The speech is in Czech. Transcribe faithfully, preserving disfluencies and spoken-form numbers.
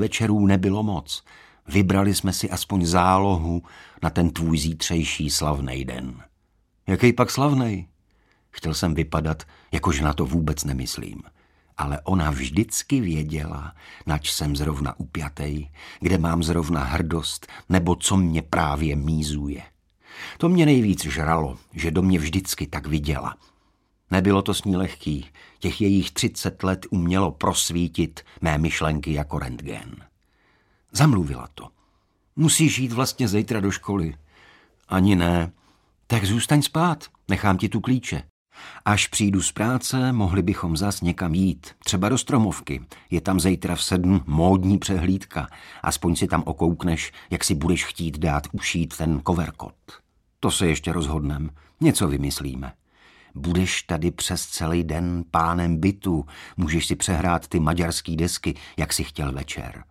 večerů nebylo moc. Vybrali jsme si aspoň zálohu na ten tvůj zítřejší slavnej den. Jaký pak slavnej? Chtěl jsem vypadat, jakože na to vůbec nemyslím. Ale ona vždycky věděla, nač jsem zrovna upjatej, kde mám zrovna hrdost, nebo co mě právě mízuje. To mě nejvíc žralo, že do mě vždycky tak viděla. Nebylo to s ní lehký, těch jejich třicet let umělo prosvítit mé myšlenky jako rentgen. Zamluvila to. Musíš jít vlastně zítra do školy. Ani ne. Tak zůstaň spát, nechám ti tu klíče. Až přijdu z práce, mohli bychom zas někam jít, třeba do Stromovky. Je tam zítra v sedm módní přehlídka. Aspoň si tam okoukneš, jak si budeš chtít dát ušít ten coverkot. To se ještě rozhodnem, něco vymyslíme. Budeš tady přes celý den pánem bytu, můžeš si přehrát ty maďarský desky, jak si chtěl večer.